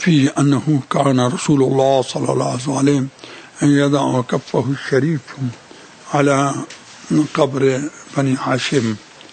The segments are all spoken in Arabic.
فيه أنه كان رسول الله صلى الله عليه وسلم أن يضع كفه الشريف على قبر بني هاشم،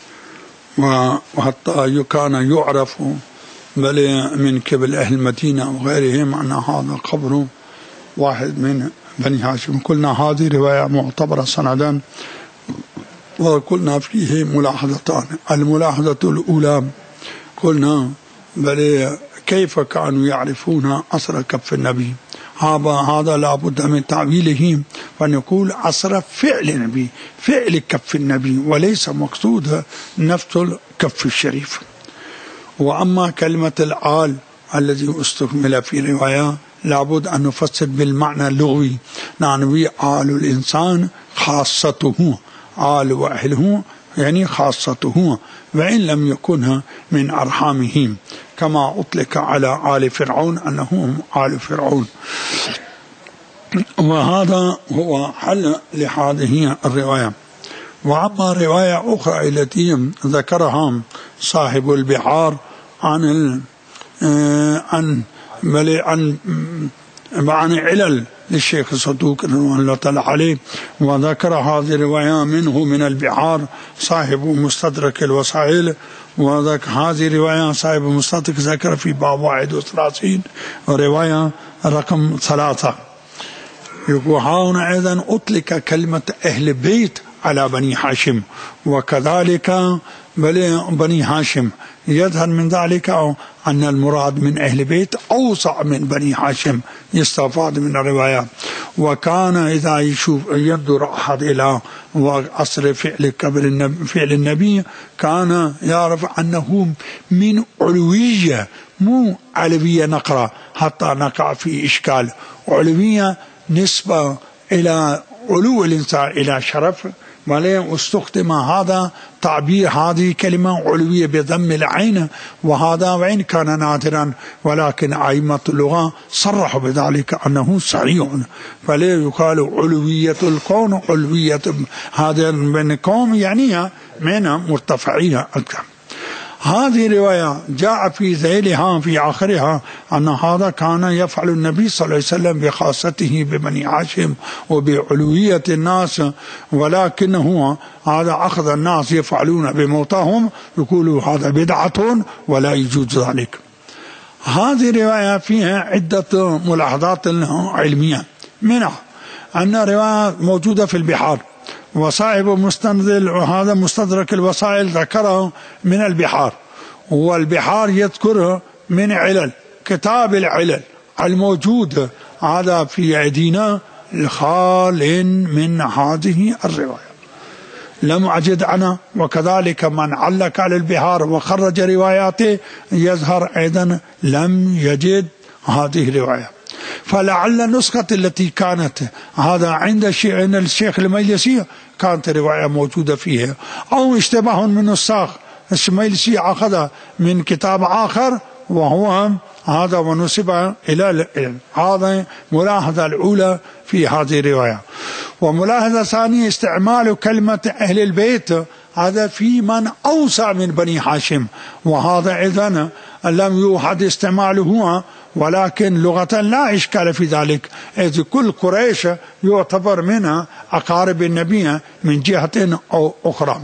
وحتى كان يعرف بل من قبل أهل المدينة وغيرهم أن هذا قبر واحد من بني هاشم. قلنا هذه رواية معتبرة سندا، وقلنا فيه ملاحظتان. الملاحظة الأولى قلنا بل كيف كانوا يعرفون أثر كف النبي؟ هذا لابد من تعويله، فنقول أثر فعل النبي، فعل كف النبي، وليس مقصود نفس الكف الشريف. وأما كلمة الآل الذي استكمل في رواية لابد أن نفسر بالمعنى اللغوي، نعنوي آل الإنسان خاصته، آل وأهله يعني خاصته، وإن لم يكن من أرحامهم، كما أطلق على آل فرعون أنهم آل فرعون. وهذا هو حل لهذه الرواية. وأما رواية أخرى التي ذكرها صاحب البحار عن علل للشيخ الصدوق رضوان الله تعالى عليه، وذكر هذه الرواية منه من البحار صاحب مستدرك الوسائل، وذكر هذه الرواية صاحب مستدرك ذكر في باب 31 ورواية رقم 3. يقول هنا أيضا أطلق كلمة أهل بيت على بني هاشم، وكذلك بني هاشم. يظهر من ذلك أن المراد من أهل بيت أوسع من بني هاشم، يستفاد من الرواية. وكان إذا ينظر أحد إلى أصل فعل النبي كان يعرف أنه من علوية، مو علوية نقرأ حتى نقع في إشكال. علوية نسبة إلى علو الإنسان إلى شرف، ولكن استخدم هذا تعبير هذه كلمة علوية بضم العين، وهذا وإن كان نادرا ولكن أئمة اللغة صرحوا بذلك أنه صحيح، فلا يقال علوية الكون، علوية هذا من الكون يعني من مرتفعين أكثر. هذه رواية جاء في ذيلها في آخرها أن هذا كان يفعل النبي صلى الله عليه وسلم بخاصته ببني هاشم وبعلوية الناس، ولكنه هذا أخذ الناس يفعلون بموتاهم، يقولوا هذا بدعة ولا يجوز ذلك. هذه رواية فيها عدة ملاحظات علمية، منها أن رواية موجودة في البحار، وصاحب مستنزل وهذا مستدرك الوسائل ذكره من البحار، والبحار يذكره من علل كتاب العلل الموجود هذا في أيدينا الخال من هذه الرواية لم أجد أنا. وكذلك من علق على البحار وخرج رواياته يظهر أيضا لم يجد هذه الرواية. فلعل النسخة التي كانت هذا عند الشيخ المجلسي كانت رواية موجودة فيها، أو اشتباه من النساخ المجلسي أخذ من كتاب آخر وهو هذا ونسب إلى هذا. ملاحظة الأولى في هذه الرواية. وملاحظة ثانية استعمال كلمة أهل البيت هذا في من أوسع من بني هاشم، وهذا إذن لم يوحد استعماله، ولكن لغة لا إشكال في ذلك، إذ كل قريش يعتبر منها أقارب النبي من جهة أو أخرى.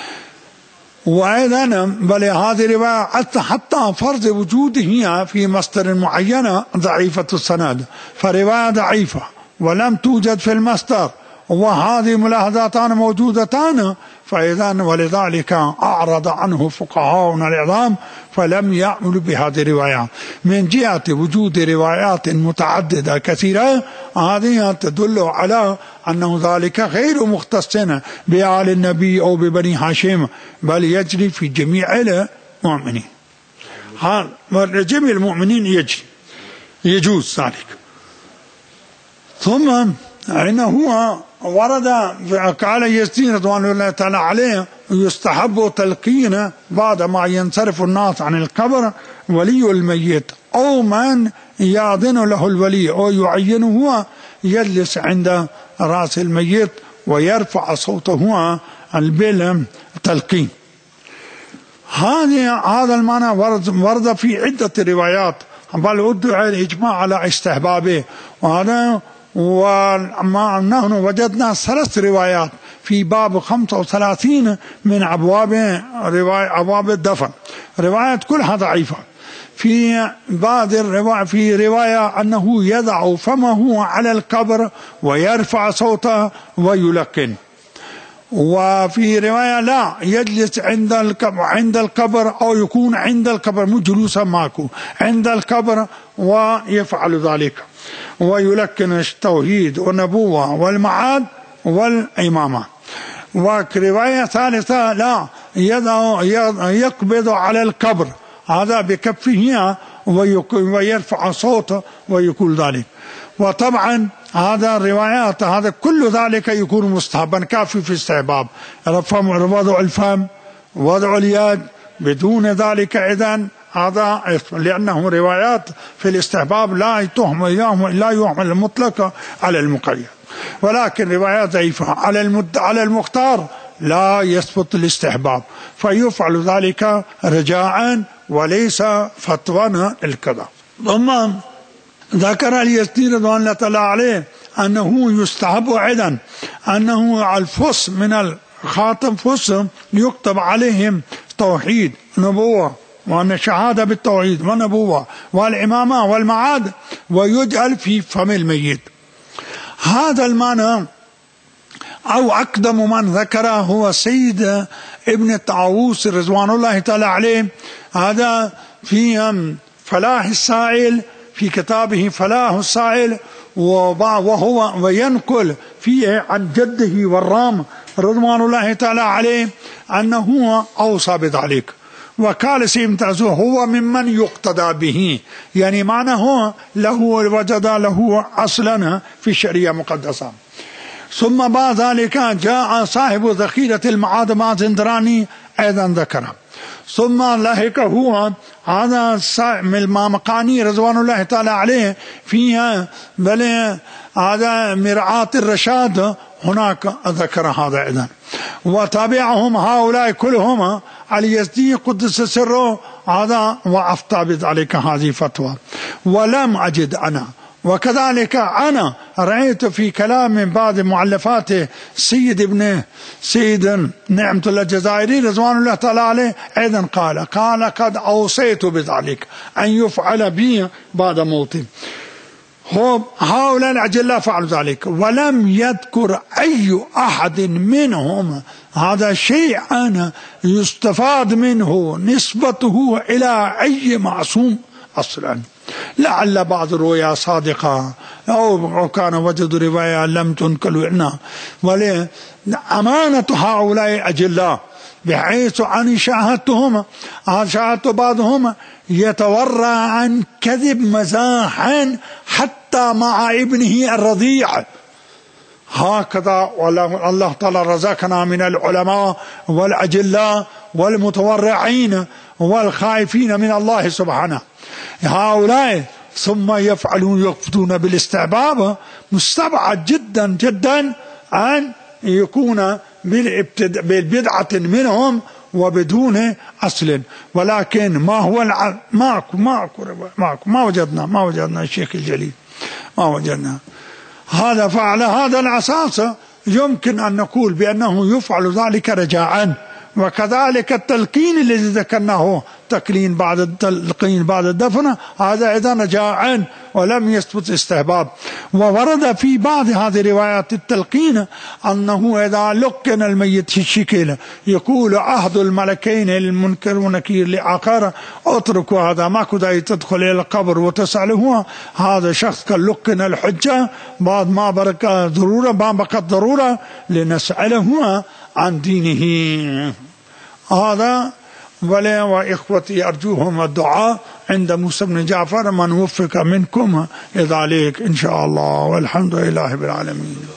وأيضا بل هذه الرواية حتى فرض وجوده في مصدر معينة ضعيفة السند، فرواية ضعيفة ولم توجد في المصدر، وهذه ملاحظاتان موجودتان، فإذا ولذلك أعرض عنه فقهاؤنا العظام فلم يعملوا بهذه الرواية. من جهة وجود روايات متعددة كثيرة، هذه تدل على أنه ذلك غير مختص بآل النبي أو ببني هاشم، بل يجري في جميع المؤمنين. جميع المؤمنين يجوز ذلك. ثم إنه ورد قال يزيد رضوان الله تعالى عليه يستحب تلقين بعد ما ينصرف الناس عن القبر ولي الميت أو من يأذن له الولي أو يعينه هو يجلس عند رأس الميت ويرفع صوته بالتلقين. هذا المعنى ورد في عدة روايات. بل ادعي الإجماع على استحبابه. وهذا وما نحن وجدنا 3 روايات في باب 35 من أبواب الدفن، روايات كلها ضعيفة. في بعض الرواية في رواية أنه يضع فمه على القبر ويرفع صوته ويلقن، وفي رواية لا يجلس عند القبر أو يكون عند القبر مو جلوسا ماكو عند القبر ويفعل ذلك ويلقن التوحيد والنبوة والمعاد والإمامة. ورواية ثالثة لا يقبض على القبر هذا بكفه ويرفع صوته ويقول ذلك. وطبعا هذا الروايات هذا كل ذلك يكون مستحبا كافي في استحباب وضع الفم وضع اليد بدون ذلك إذن هذا لأنه روايات في الاستحباب لا يحمل المطلق على المقيد، ولكن روايات ضعيفة على المختار لا يثبت الاستحباب، فيفعل ذلك رجاء وليس فتوى القضاء. ثم ذكر اليزدي رضوان الله تعالى عليه أنه يستحب أيضا أنه على الفص من الخاتم فص يكتب عليهم توحيد نبوة وأن شهادة بالتوحيد والنبوة والإمامة والمعاد ويجعل في فم الميت. هذا المعنى أو أقدم من ذكره هو سيد ابن طاووس رضوان الله تعالى عليه، هذا في فلاح السائل في كتابه فلاح السائل، وهو وينقل فيه عن جده والرام رضوان الله تعالى عليه أنه أوصى بذلك. وقال سيد تعزو هو ممن يقتدى به، يعني معناه له وجد له أصلا في الشريعة المقدسة. ثم بعد ذلك جاء صاحب ذخيرة المعاد مازندراني أيضا ذكره. ثم لهك هو هذا المامقاني رضوان الله تعالى عليه فيها بل هذا مرعاة الرشاد هناك ذكر هذا أيضا. وتابعهم هؤلاء كلهم اليزدي قدس سره هذا وأفتى بذلك هذه فتوى. ولم أجد أنا وكذلك أنا رأيت في كلام من بعض مؤلفاته سيد نعمة الله الجزائري رضوان الله تعالى عليه أيضا قال قد أوصيت بذلك أن يفعل بي بعد موتي. هؤلاء الأجلاء فعلوا ذلك ولم يذكر أي أحد منهم هذا شيئا يستفاد منه نسبته إلى أي معصوم أصلا. لعل بعض الرواية صادقة أو كان وجد رواية لم تنقل عنا، ولي أمانة هؤلاء أجلاء بحيث أن شاهدت بعضهم يتورى عن كذب مزاحا حتى مع ابنه الرضيع. هكذا الله تعالى رزقنا من العلماء والأجلاء والمتورعين والخائفين من الله سبحانه هؤلاء، ثم يقفدون بالاستعباب. مستبعد جدا جدا أن يكون بالبدعة منهم وبدون أصل. ولكن ما هو ما وجدنا الشيخ الجليل ما وجدنا هذا. فعلى هذا الأساس يمكن أن نقول بأنه يفعل ذلك رجاء. وكذلك التلقين الذي ذكرناه تلقين بعد الدفن هذا أيضا رجاء ولم يثبت استحباب. وورد في بعض هذه روايات التلقين أنه إذا لقن الميت في الشكل يقول أحد الملكين المنكر والنكير لآخر اتركوا هذا ما كدا تدخل إلى القبر وتسأله هذا شخص كان لقن الحجة بعد ما بقت ضرورة لنسأله عن دينه. هذا وإخوتي أرجوهم الدعاء عند موسى بن جعفر من وفق منكم لذلك إن شاء الله، والحمد لله رب العالمين.